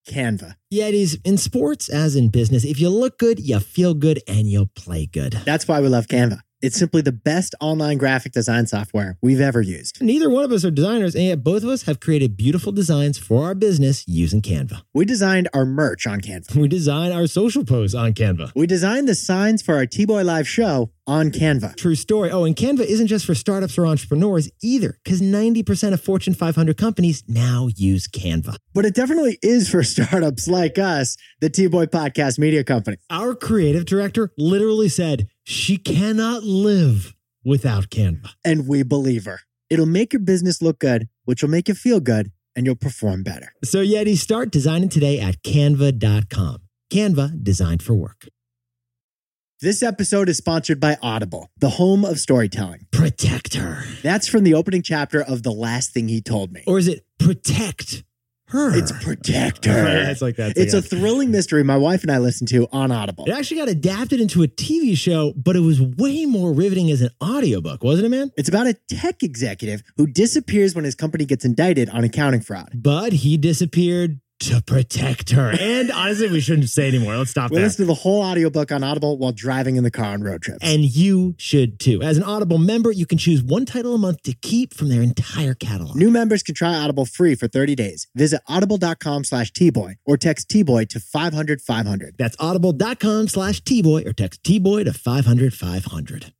Canva. Yetis, in sports as in business, if you look good, you feel good, and you'll play good. That's why we love Canva. It's simply the best online graphic design software we've ever used. Neither one of us are designers, and yet both of us have created beautiful designs for our business using Canva. We designed our merch on Canva. We design our social posts on Canva. We designed the signs for our T-Boy Live show on Canva. True story. Oh, and Canva isn't just for startups or entrepreneurs either, because 90% of Fortune 500 companies now use Canva. But it definitely is for startups like us, the T-Boy Podcast Media Company. Our creative director literally said she cannot live without Canva. And we believe her. It'll make your business look good, which will make you feel good, and you'll perform better. So Yeti, start designing today at canva.com. Canva, designed for work. This episode is sponsored by Audible, the home of storytelling. Protect her. That's from the opening chapter of The Last Thing He Told Me. Or is it protect her? It's Protect Her. Yeah, it's like that. It's a thrilling mystery my wife and I listen to on Audible. It actually got adapted into a TV show, but it was way more riveting as an audiobook, wasn't it, man? It's about a tech executive who disappears when his company gets indicted on accounting fraud. But he disappeared to protect her. And honestly, we shouldn't say anymore. Let's stop We'll there. listen to the whole audiobook on Audible while driving in the car on road trips. And you should too. As an Audible member, you can choose one title a month to keep from their entire catalog. New members can try Audible free for 30 days. Visit audible.com/Tboy or text Tboy to 500-500. That's audible.com/Tboy or text Tboy to 500-500.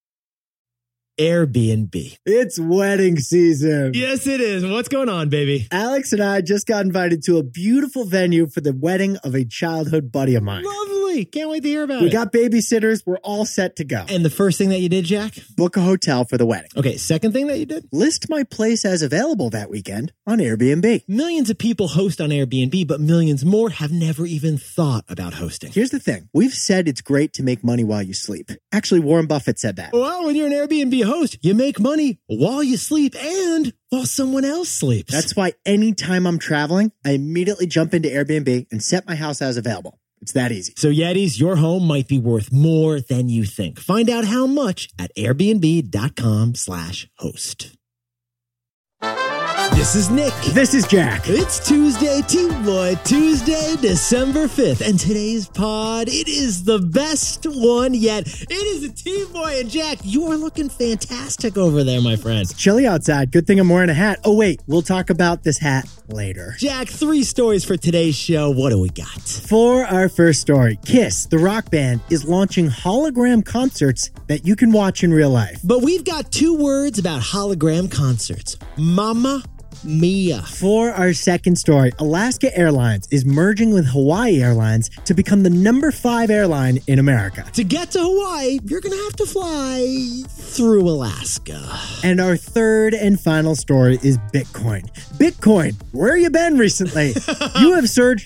Airbnb. It's wedding season. Yes, it is. What's going on, baby? Alex and I just got invited to a beautiful venue for the wedding of a childhood buddy of mine. Lovely. Can't wait to hear about We it. got babysitters. We're all set to go. And the first thing that you did, Jack? Book a hotel for the wedding. Okay, second thing that you did? List my place as available that weekend on Airbnb. Millions of people host on Airbnb, but millions more have never even thought about hosting. Here's the thing. We've said it's great to make money while you sleep. Actually, Warren Buffett said that. Well, when you're an Airbnb host, you make money while you sleep and while someone else sleeps. That's why anytime I'm traveling, I immediately jump into Airbnb and set my house as available. It's that easy. So Yetis, your home might be worth more than you think. Find out how much at airbnb.com/host. This is Nick. This is Jack. It's Tuesday, T-Boy, Tuesday, December 5th. And today's pod, it is the best one yet. It is a T-Boy and Jack. You are looking fantastic over there, my friend. Chilly outside. Good thing I'm wearing a hat. Oh, wait. We'll talk about this hat later. Jack, 3 stories for today's show. What do we got? For our first story, Kiss, the rock band, is launching hologram concerts that you can watch in real life. But we've got 2 words about hologram concerts. Mamma Mia. For our second story, Alaska Airlines is merging with Hawaii Airlines to become the number 5 airline in America. To get to Hawaii, you're going to have to fly through Alaska. And our third and final story is Bitcoin. Bitcoin, where you been recently? You have surged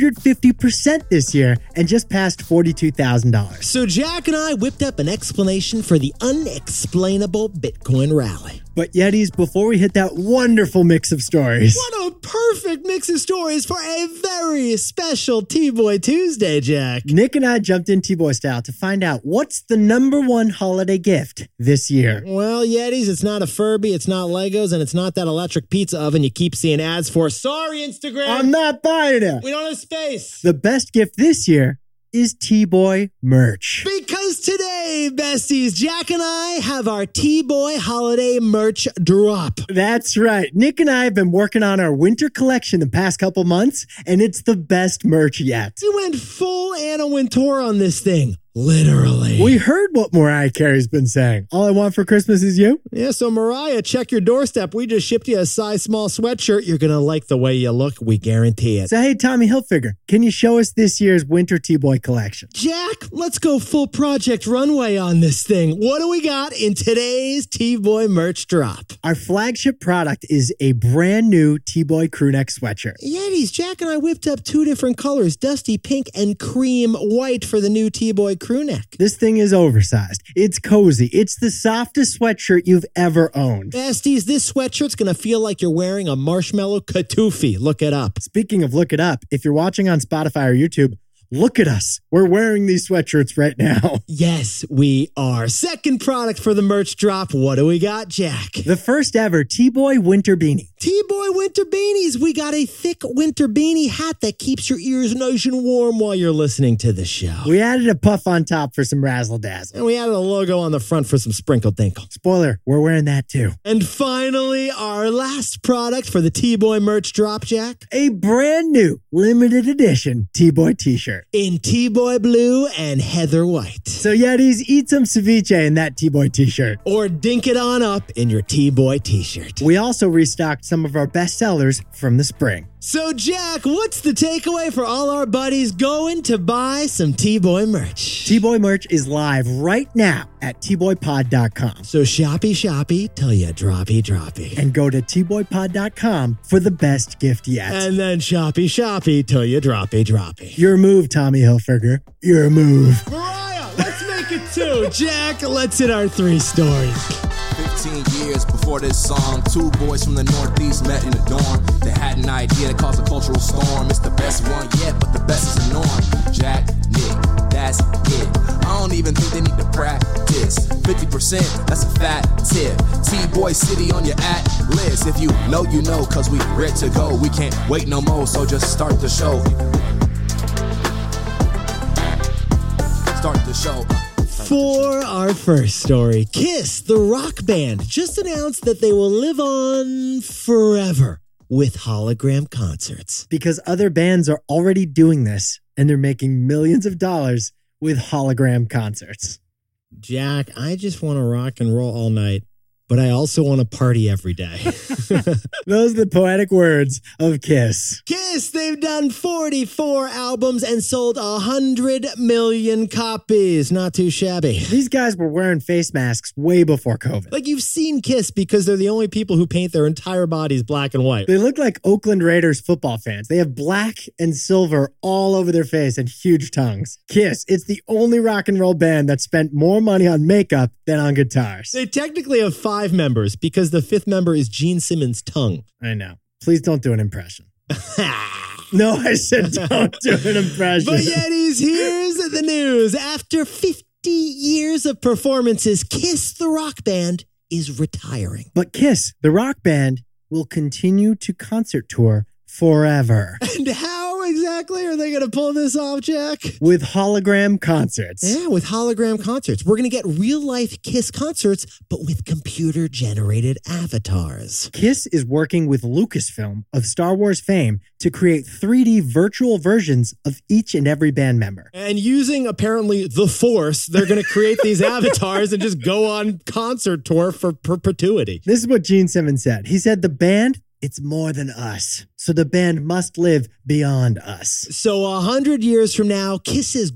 150% this year and just passed $42,000. So Jack and I whipped up an explanation for the unexplainable Bitcoin rally. But Yetis, before we hit that wonderful mix of stories, What a perfect mix of stories for a very special T-Boy Tuesday, Jack. Nick and I jumped in T-Boy style to find out what's the number 1 holiday gift this year. Well, Yetis, it's not a Furby, it's not Legos, and it's not that electric pizza oven you keep seeing ads for. Sorry, Instagram. I'm not buying it. We don't have space. The best gift this year is T-Boy merch. Because today, besties, Jack and I have our T-Boy holiday merch drop. That's right. Nick and I have been working on our winter collection the past couple months, and it's the best merch yet. We went full Anna Wintour on this thing. Literally. We heard what Mariah Carey's been saying. All I want for Christmas is you. Yeah, so Mariah, check your doorstep. We just shipped you a size small sweatshirt. You're going to like the way you look. We guarantee it. So, hey, Tommy Hilfiger, can you show us this year's winter T-Boy collection? Jack, let's go full Project Runway on this thing. What do we got in today's T-Boy merch drop? Our flagship product is a brand new T-Boy crewneck sweatshirt. Yetis, Jack and I whipped up 2 different colors, dusty pink and cream white for the new T-Boy crew neck. This thing is oversized. It's cozy. It's the softest sweatshirt you've ever owned. Besties, this sweatshirt's going to feel like you're wearing a marshmallow katufi. Look it up. Speaking of look it up, if you're watching on Spotify or YouTube, Look at us. We're wearing these sweatshirts right now. Yes, we are. Second product for the merch drop. What do we got, Jack? The first ever T-Boy Winter Beanie. T-Boy Winter Beanies. We got a thick winter beanie hat that keeps your ears nice and warm while you're listening to the show. We added a puff on top for some razzle-dazzle. And we added a logo on the front for some sprinkle-dinkle. Spoiler, we're wearing that too. And finally, our last product for the T-Boy merch drop, Jack. A brand new limited edition T-Boy t-shirt. In T-Boy blue and heather white. So Yetis, eat some ceviche in that T-Boy t-shirt. Or dink it on up in your T-Boy t-shirt. We also restocked some of our best sellers from the spring. So Jack, what's the takeaway for all our buddies going to buy some T-Boy merch? T-Boy merch is live right now at tboypod.com. So shoppy till you droppy. And go to tboypod.com for the best gift yet. And then shoppy till you droppy. Your move, Tommy Hilfiger. Your move. Mariah, let's make it two. Jack, let's hit our 3 stories. 15 years before this song, 2 boys from the Northeast met in the dorm. They had an idea that caused a cultural storm. It's the best one yet, but the best is the norm. Jack, Nick, that's it. I don't even think they need to practice. 50%, that's a fat tip. T-Boy City on your at-list. If you know, you know, cause we ready to go. We can't wait no more, so just start the show. Start the show. For our first story, Kiss, the rock band, just announced that they will live on forever with hologram concerts. Because other bands are already doing this, and they're making millions of dollars with hologram concerts. Jack, I just want to rock and roll all night, but I also want to party every day. Those are the poetic words of Kiss. Kiss, they've done 44 albums and sold 100 million copies. Not too shabby. These guys were wearing face masks way before COVID. Like, you've seen Kiss because they're the only people who paint their entire bodies black and white. They look like Oakland Raiders football fans. They have black and silver all over their face and huge tongues. Kiss, it's the only rock and roll band that spent more money on makeup than on guitars. They technically have 5 members because the 5th member is Gene Simmons' tongue. I know. Please don't do an impression. No, I said don't do an impression. But Yetis, here's the news. After 50 years of performances, Kiss, the rock band, is retiring. But Kiss, the rock band, will continue to concert tour forever. And how exactly are they going to pull this off, Jack? With hologram concerts. Yeah, with hologram concerts. We're going to get real-life Kiss concerts, but with computer-generated avatars. Kiss is working with Lucasfilm of Star Wars fame to create 3D virtual versions of each and every band member. And using, apparently, the Force, they're going to create these avatars and just go on concert tour for perpetuity. This is what Gene Simmons said. He said, the band, it's more than us. So the band must live beyond us. So 100 years from now, Kiss's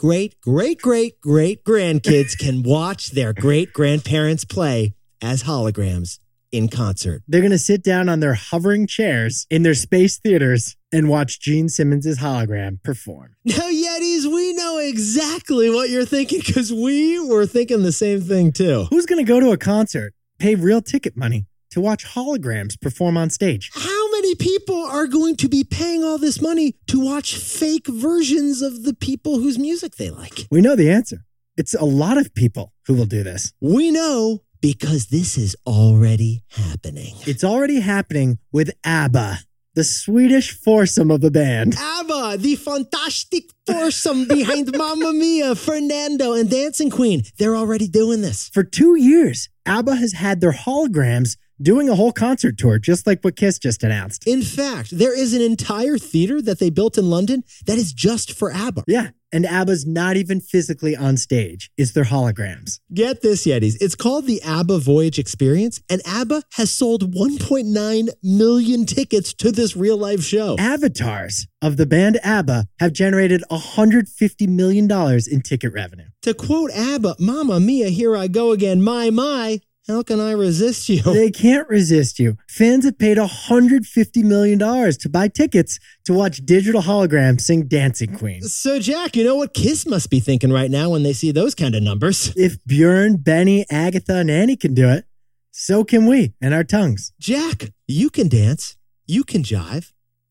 great-great-great-great-great-grandkids can watch their great-grandparents play as holograms in concert. They're going to sit down on their hovering chairs in their space theaters and watch Gene Simmons' hologram perform. Now, Yetis, we know exactly what you're thinking because we were thinking the same thing too. Who's going to go to a concert, pay real ticket money to watch holograms perform on stage? How many people are going to be paying all this money to watch fake versions of the people whose music they like? We know the answer. It's a lot of people who will do this. We know because this is already happening. It's already happening with ABBA, the Swedish foursome of the band. ABBA, the fantastic foursome behind Mamma Mia, Fernando, and Dancing Queen. They're already doing this. For 2 years, ABBA has had their holograms doing a whole concert tour, just like what Kiss just announced. In fact, there is an entire theater that they built in London that is just for ABBA. Yeah, and ABBA's not even physically on stage. It's their holograms. Get this, Yetis. It's called the ABBA Voyage Experience, and ABBA has sold 1.9 million tickets to this real-life show. Avatars of the band ABBA have generated $150 million in ticket revenue. To quote ABBA, Mamma Mia, here I go again, my, how can I resist you? They can't resist you. Fans have paid $150 million to buy tickets to watch digital holograms sing Dancing Queen. So, Jack, you know what Kiss must be thinking right now when they see those kind of numbers? If Bjorn, Benny, Agatha, and Annie can do it, so can we and our tongues. Jack, you can dance, you can jive,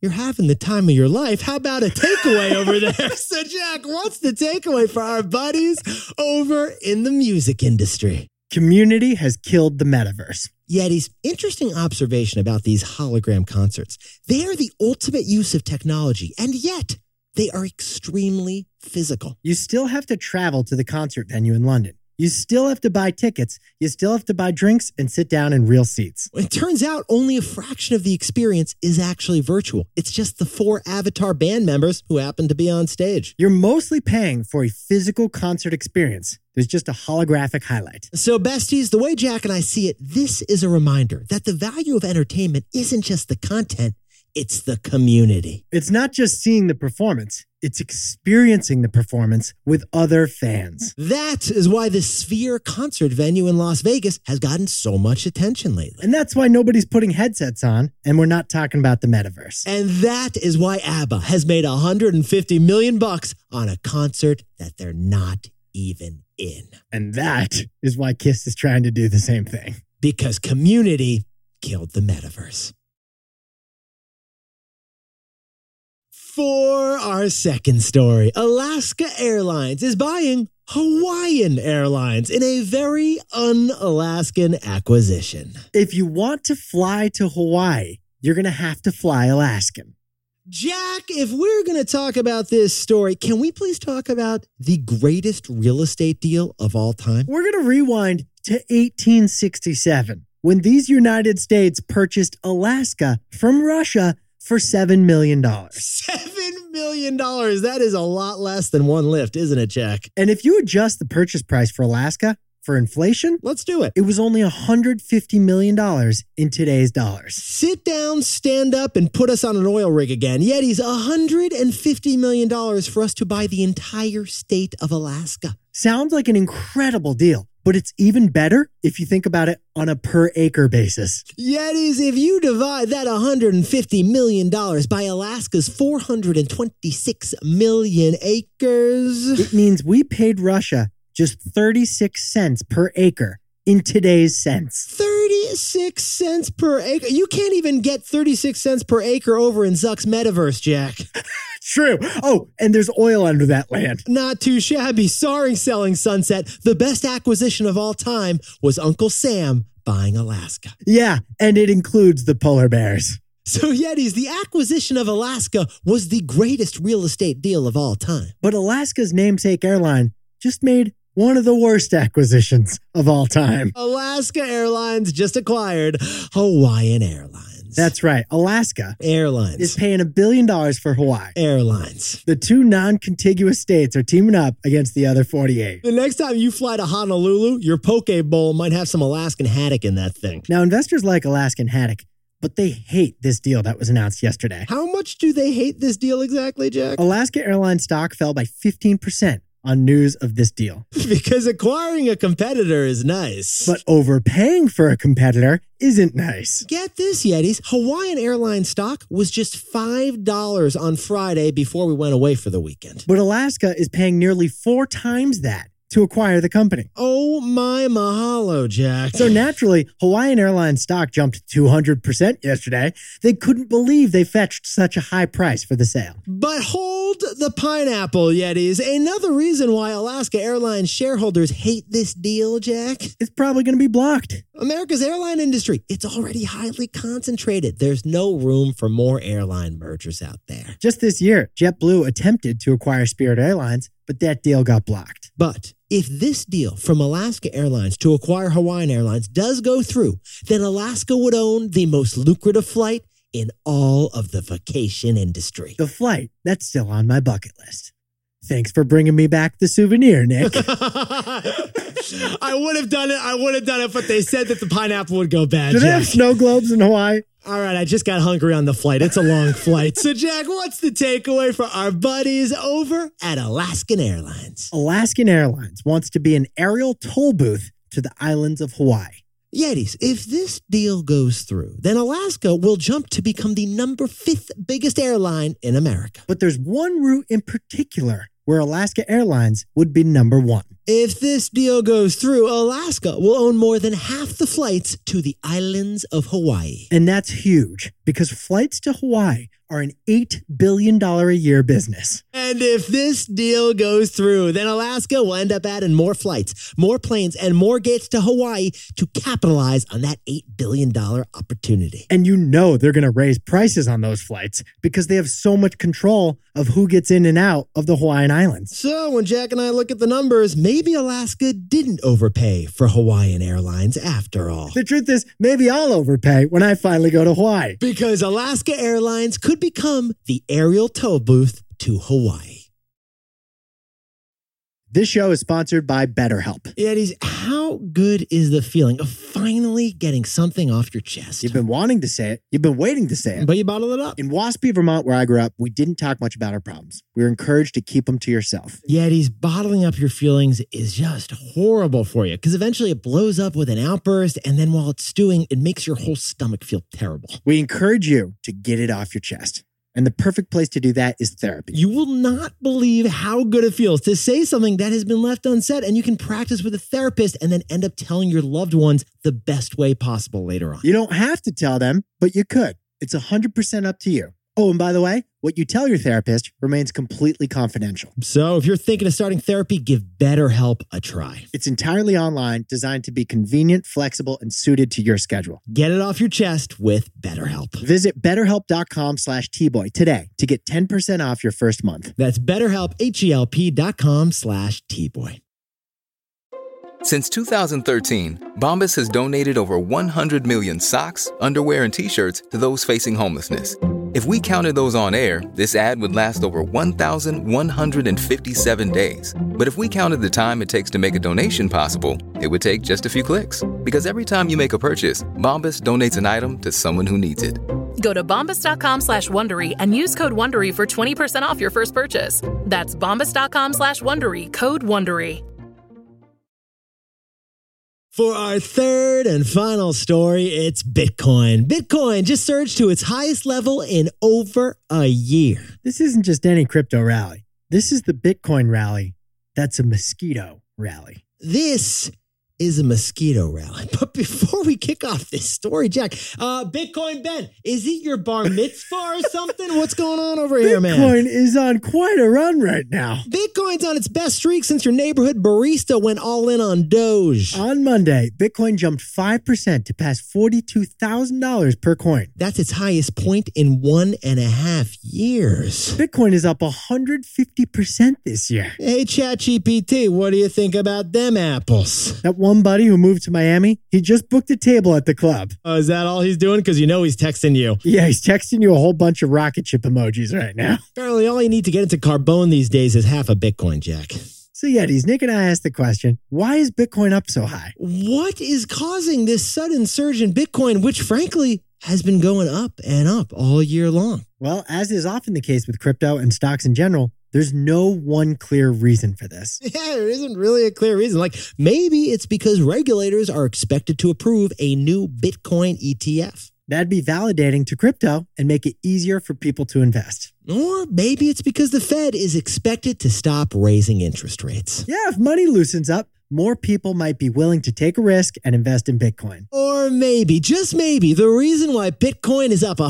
you're having the time of your life. How about a takeaway over there? So, Jack, what's the takeaway for our buddies over in the music industry? Community has killed the metaverse. Yeti's interesting observation about these hologram concerts. They are the ultimate use of technology, and yet they are extremely physical. You still have to travel to the concert venue in London. You still have to buy tickets. You still have to buy drinks and sit down in real seats. It turns out only a fraction of the experience is actually virtual. It's just the 4 avatar band members who happen to be on stage. You're mostly paying for a physical concert experience. There's just a holographic highlight. So, besties, the way Jack and I see it, this is a reminder that the value of entertainment isn't just the content, it's the community. It's not just seeing the performance, it's experiencing the performance with other fans. That is why the Sphere concert venue in Las Vegas has gotten so much attention lately. And that's why nobody's putting headsets on, and we're not talking about the metaverse. And that is why ABBA has made $150 million on a concert that they're not even in. And that is why Kiss is trying to do the same thing. Because community killed the metaverse. For our second story, Alaska Airlines is buying Hawaiian Airlines in a very un-Alaskan acquisition. If you want to fly to Hawaii, you're going to have to fly Alaskan. Jack, if we're going to talk about this story, can we please talk about the greatest real estate deal of all time? We're going to rewind to 1867, when these United States purchased Alaska from Russia for $7 million. $7 million. That is a lot less than one lift, isn't it, Jack? And if you adjust the purchase price for Alaska for inflation, let's do it. It was only $150 million in today's dollars. Sit down, stand up, and put us on an oil rig again. Yeti's $150 million for us to buy the entire state of Alaska. Sounds like an incredible deal, but it's even better if you think about it on a per acre basis. Yetis, if you divide that $150 million by Alaska's 426 million acres, it means we paid Russia just 36 cents per acre in today's cents. 36 cents per acre. You can't even get 36 cents per acre over in Zuck's metaverse, Jack. True. Oh, and there's oil under that land. Not too shabby. Sorry, Selling Sunset. The best acquisition of all time was Uncle Sam buying Alaska. Yeah, and it includes the polar bears. So, Yetis, the acquisition of Alaska was the greatest real estate deal of all time. But Alaska's namesake airline just made one of the worst acquisitions of all time. Alaska Airlines just acquired Hawaiian Airlines. That's right. Alaska Airlines is paying $1 billion for Hawaii. Airlines. The 2 non-contiguous states are teaming up against the other 48. The next time you fly to Honolulu, your poke bowl might have some Alaskan haddock in that thing. Now, investors like Alaskan haddock, but they hate this deal that was announced yesterday. How much do they hate this deal exactly, Jack? Alaska Airlines stock fell by 15% on news of this deal. Because acquiring a competitor is nice. But overpaying for a competitor isn't nice. Get this, Yetis. Hawaiian Airlines stock was just $5 on Friday before we went away for the weekend. But Alaska is paying nearly 4 times that to acquire the company. Oh my mahalo, Jack. So naturally, Hawaiian Airlines stock jumped 200% yesterday. They couldn't believe they fetched such a high price for the sale. But hold the pineapple, Yetis. Another reason why Alaska Airlines shareholders hate this deal, Jack. It's probably going to be blocked. America's airline industry, it's already highly concentrated. There's no room for more airline mergers out there. Just this year, JetBlue attempted to acquire Spirit Airlines, but that deal got blocked. But if this deal from Alaska Airlines to acquire Hawaiian Airlines does go through, then Alaska would own the most lucrative flight in all of the vacation industry. The flight, that's still on my bucket list. Thanks for bringing me back the souvenir, Nick. I would have done it, but they said that the pineapple would go bad, Do they Jack. have snow globes in Hawaii? All right, I just got hungry on the flight. It's a long flight. So, Jack, what's the takeaway for our buddies over at Alaskan Airlines? Alaskan Airlines wants to be an aerial toll booth to the islands of Hawaii. Yetis, if this deal goes through, then Alaska will jump to become the number 5th biggest airline in America. But there's one route in particular where Alaska Airlines would be number 1. If this deal goes through, Alaska will own more than half the flights to the islands of Hawaii. And that's huge because flights to Hawaii are an $8 billion a year business. And if this deal goes through, then Alaska will end up adding more flights, more planes, and more gates to Hawaii to capitalize on that $8 billion opportunity. And you know they're going to raise prices on those flights because they have so much control of who gets in and out of the Hawaiian Islands. So when Jack and I look at the numbers, maybe Alaska didn't overpay for Hawaiian Airlines after all. The truth is, maybe I'll overpay when I finally go to Hawaii. Because Alaska Airlines could become the aerial tow booth to Hawaii. This show is sponsored by BetterHelp. Yetis, how good is the feeling of finally getting something off your chest? You've been wanting to say it. You've been waiting to say it. But you bottle it up. In Waspy, Vermont, where I grew up, we didn't talk much about our problems. We were encouraged to keep them to yourself. Yetis, bottling up your feelings is just horrible for you because eventually it blows up with an outburst, and then while it's stewing, it makes your whole stomach feel terrible. We encourage you to get it off your chest. And the perfect place to do that is therapy. You will not believe how good it feels to say something that has been left unsaid, and you can practice with a therapist and then end up telling your loved ones the best way possible later on. You don't have to tell them, but you could. It's 100% up to you. Oh, and by the way, what you tell your therapist remains completely confidential. So if you're thinking of starting therapy, give BetterHelp a try. It's entirely online, designed to be convenient, flexible, and suited to your schedule. Get it off your chest with BetterHelp. Visit BetterHelp.com/tboy today to get 10% off your first month. That's BetterHelp, HELP.com/tboy. Since 2013, Bombas has donated over 100 million socks, underwear, and T-shirts to those facing homelessness. If we counted those on air, this ad would last over 1,157 days. But if we counted the time it takes to make a donation possible, it would take just a few clicks. Because every time you make a purchase, Bombas donates an item to someone who needs it. Go to bombas.com/Wondery and use code Wondery for 20% off your first purchase. That's bombas.com/Wondery, code Wondery. For our third and final story, it's Bitcoin. Bitcoin just surged to its highest level in over a year. This isn't just any crypto rally. This is the Bitcoin rally. That's a mosquito rally. This is a mosquito rally. But before we kick off this story, Jack, Bitcoin Ben, is it your bar mitzvah or something? What's going on over here, man? Bitcoin is on quite a run right now. Bitcoin's on its best streak since your neighborhood barista went all in on Doge. On Monday, Bitcoin jumped 5% to pass $42,000 per coin. That's its highest point in 1.5 years. Bitcoin is up 150% this year. Hey, ChatGPT, what do you think about them apples? That one buddy who moved to Miami, he just booked a table at the club. Oh, is that all he's doing? Because you know he's texting you. Yeah, he's texting you a whole bunch of rocket ship emojis right now. Apparently, all you need to get into Carbone these days is half a Bitcoin, Jack. So Yetis, Nick and I asked the question, why is Bitcoin up so high? What is causing this sudden surge in Bitcoin, which frankly has been going up and up all year long? Well, as is often the case with crypto and stocks in general, there's no one clear reason for this. Yeah, there isn't really a clear reason. Like, maybe it's because regulators are expected to approve a new Bitcoin ETF. That'd be validating to crypto and make it easier for people to invest. Or maybe it's because the Fed is expected to stop raising interest rates. Yeah, if money loosens up, more people might be willing to take a risk and invest in Bitcoin. Or maybe, just maybe, the reason why Bitcoin is up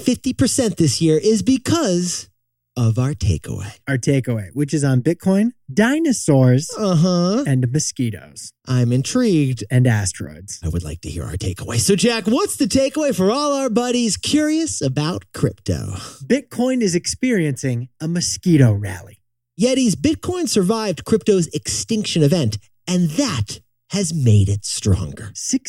150% this year is because of our takeaway. Our takeaway, which is on Bitcoin, dinosaurs, and mosquitoes. I'm intrigued. And asteroids. I would like to hear our takeaway. So, Jack, what's the takeaway for all our buddies curious about crypto? Bitcoin is experiencing a mosquito rally. Yetis, Bitcoin survived crypto's extinction event, and that has made it stronger.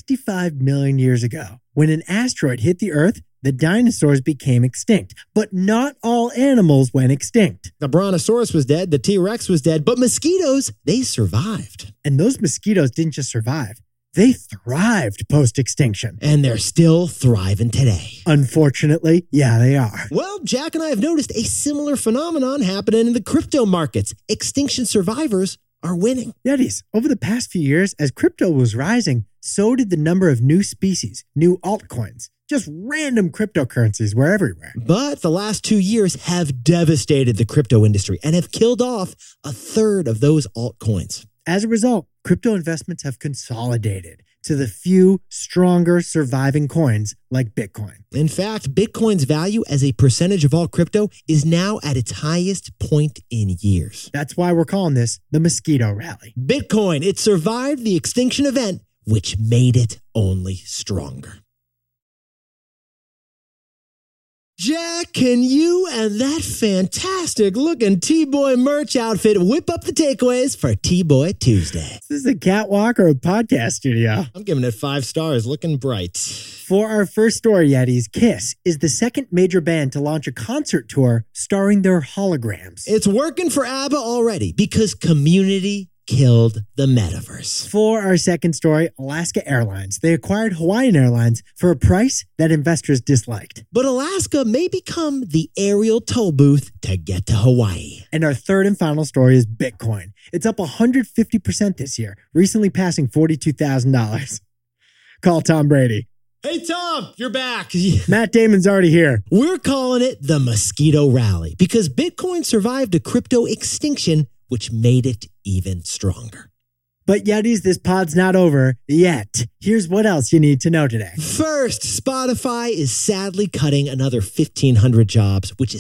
65 million years ago, when an asteroid hit the Earth, the dinosaurs became extinct, but not all animals went extinct. The Brontosaurus was dead, the T-Rex was dead, but mosquitoes, they survived. And those mosquitoes didn't just survive, they thrived post-extinction. And they're still thriving today. Unfortunately, yeah, they are. Well, Jack and I have noticed a similar phenomenon happening in the crypto markets. Extinction survivors are winning. Yetis, over the past few years, as crypto was rising, so did the number of new species, new altcoins. Just random cryptocurrencies were everywhere. But the last 2 years have devastated the crypto industry and have killed off a third of those altcoins. As a result, crypto investments have consolidated. to the few stronger surviving coins like Bitcoin. In fact, Bitcoin's value as a percentage of all crypto is now at its highest point in years. That's why we're calling this the Mosquito Rally. Bitcoin, it survived the extinction event, which made it only stronger. Jack, can you and that fantastic looking T-Boy merch outfit whip up the takeaways for T-Boy Tuesday? Is this a catwalk or a podcast studio? I'm giving it 5 stars, looking bright. For our first story, Yetis, Kiss is the second major band to launch a concert tour starring their holograms. It's working for ABBA already because Community killed the metaverse. For our second story, Alaska Airlines. They acquired Hawaiian Airlines for a price that investors disliked. But Alaska may become the aerial toll booth to get to Hawaii. And our third and final story is Bitcoin. It's up 150% this year, recently passing $42,000. Call Tom Brady. Hey, Tom, you're back. Matt Damon's already here. We're calling it the Mosquito Rally because Bitcoin survived a crypto extinction, which made it even stronger. But Yetis, this pod's not over yet. Here's what else you need to know today. First, Spotify is sadly cutting another 1,500 jobs, which is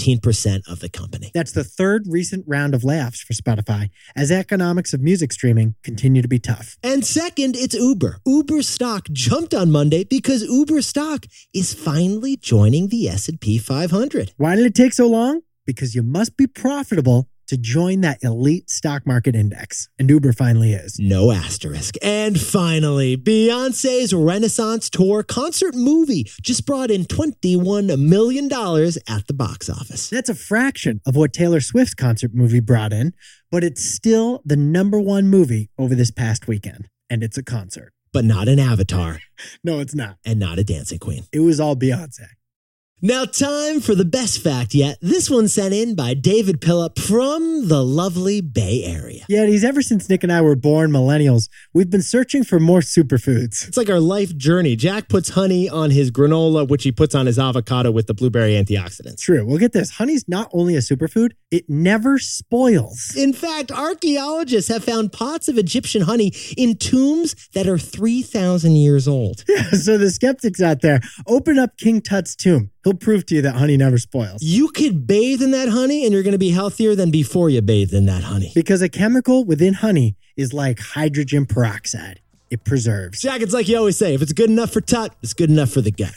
17% of the company. That's the third recent round of layoffs for Spotify, as economics of music streaming continue to be tough. And second, it's Uber. Uber's stock jumped on Monday because Uber stock is finally joining the S&P 500. Why did it take so long? Because you must be profitable to join that elite stock market index. And Uber finally is. No asterisk. And finally, Beyonce's Renaissance Tour concert movie just brought in $21 million at the box office. That's a fraction of what Taylor Swift's concert movie brought in, but it's still the #1 movie over this past weekend. And it's a concert. But not an Avatar. No, it's not. And not a Dancing Queen. It was all Beyonce. Now, time for the best fact yet. This one sent in by David Pillup from the lovely Bay Area. Yeah, ever since Nick and I were born millennials, we've been searching for more superfoods. It's like our life journey. Jack puts honey on his granola, which he puts on his avocado with the blueberry antioxidants. True. Well, get this. Honey's not only a superfood, it never spoils. In fact, archaeologists have found pots of Egyptian honey in tombs that are 3,000 years old. Yeah, so the skeptics out there, open up King Tut's tomb. He'll prove to you that honey never spoils. You could bathe in that honey and you're going to be healthier than before you bathed in that honey. Because a chemical within honey is like hydrogen peroxide. It preserves. Jack, it's like you always say, if it's good enough for Tut, it's good enough for the gut.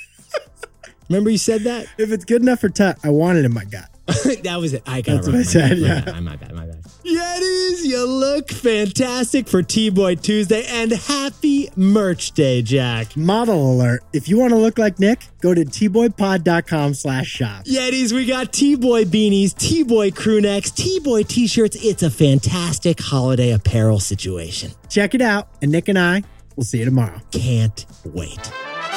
Remember you said that? If it's good enough for Tut, I want it in my gut. That was it. I got That's it what right. I said, My bad. Yetis, you look fantastic for T-Boy Tuesday and happy merch day, Jack. Model alert. If you want to look like Nick, go to tboypod.com/shop. Yetis, we got T-Boy beanies, T-Boy crew necks, T-Boy t-shirts. It's a fantastic holiday apparel situation. Check it out, and Nick and I will see you tomorrow. Can't wait.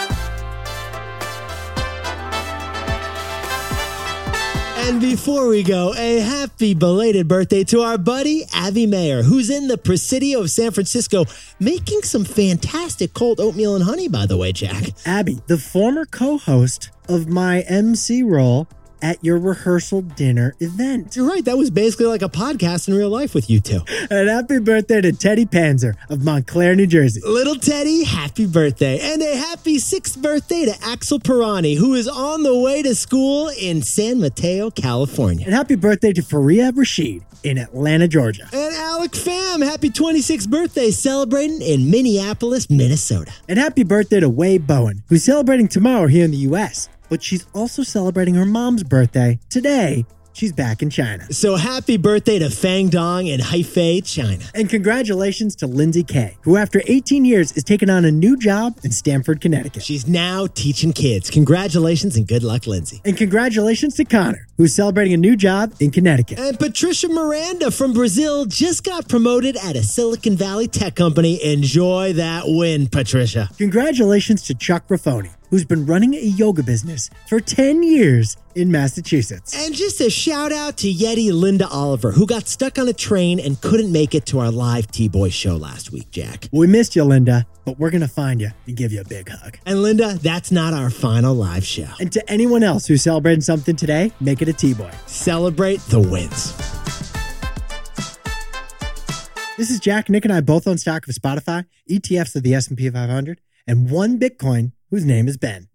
And before we go, a happy belated birthday to our buddy, Abby Mayer, who's in the Presidio of San Francisco, making some fantastic cold oatmeal and honey, by the way, Jack. Abby, the former co-host of my MC role at your rehearsal dinner event. You're right. That was basically like a podcast in real life with you two. And happy birthday to Teddy Panzer of Montclair, New Jersey. Little Teddy, happy birthday. And a happy 6th birthday to Axel Pirani, who is on the way to school in San Mateo, California. And happy birthday to Faria Rashid in Atlanta, Georgia. And Alec Pham, happy 26th birthday, celebrating in Minneapolis, Minnesota. And happy birthday to Wei Bowen, who's celebrating tomorrow here in the U.S., but she's also celebrating her mom's birthday today. She's back in China. So happy birthday to Fang Dong in Hefei, China. And congratulations to Lindsay Kay, who after 18 years is taking on a new job in Stamford, Connecticut. She's now teaching kids. Congratulations and good luck, Lindsay. And congratulations to Connor, who's celebrating a new job in Connecticut. And Patricia Miranda from Brazil just got promoted at a Silicon Valley tech company. Enjoy that win, Patricia. Congratulations to Chuck Raffoni, who's been running a yoga business for 10 years in Massachusetts. And just a shout out to Yeti Linda Oliver, who got stuck on a train and couldn't make it to our live T-Boy show last week, Jack. We missed you, Linda, but we're going to find you and give you a big hug. And Linda, that's not our final live show. And to anyone else who's celebrating something today, make it a T-Boy. Celebrate the wins. This is Jack. Nick and I both own stock of Spotify, ETFs of the S&P 500, and one Bitcoin whose name is Ben.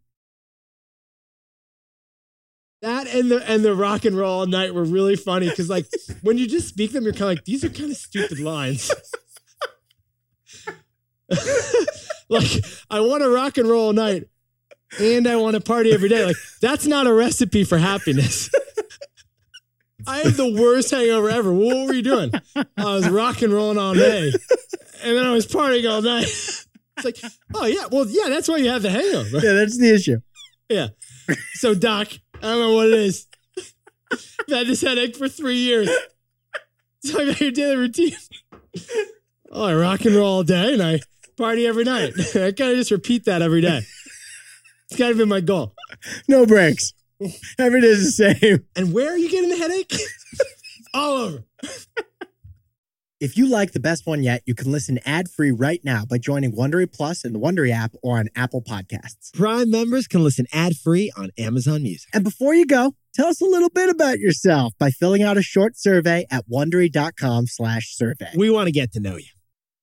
That and the rock and roll all night were really funny because, like, when you just speak them, you're kind of like, these are kind of stupid lines. Like, I want to rock and roll all night and I want to party every day. Like, that's not a recipe for happiness. I had the worst hangover ever. What were you doing? I was rock and rolling all day and then I was partying all night. It's like, oh, yeah. Well, yeah, that's why you have the hangover. Yeah, that's the issue. Yeah. So, Doc, I don't know what it is. I've had this headache for 3 years. Tell me about your daily routine. Oh, I rock and roll all day and I party every night. I kind of just repeat that every day. It's kind of been my goal. No breaks. Every day is the same. And where are you getting the headache? All over. If you like The Best One Yet, you can listen ad-free right now by joining Wondery Plus in the Wondery app or on Apple Podcasts. Prime members can listen ad-free on Amazon Music. And before you go, tell us a little bit about yourself by filling out a short survey at Wondery.com/survey. We want to get to know you.